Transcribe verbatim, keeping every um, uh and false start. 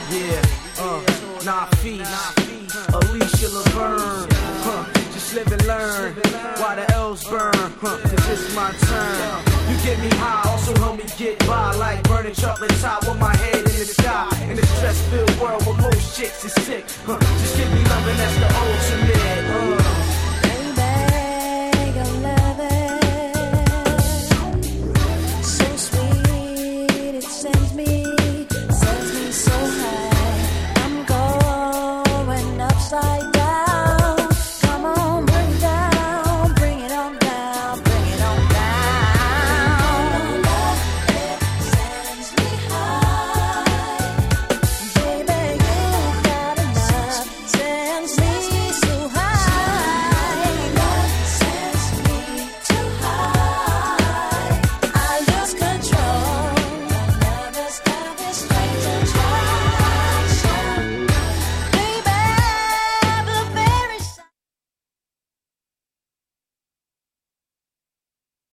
Yeah, uh, nah, feet, Alicia Laverne, huh, just live and learn, while the L's burn, huh, cause it's my turn. You get me high, also help me get by, like burning chocolate top with my head in the sky. In a stress-filled world where most chicks is sick, huh, just give me love and that's the ultimate.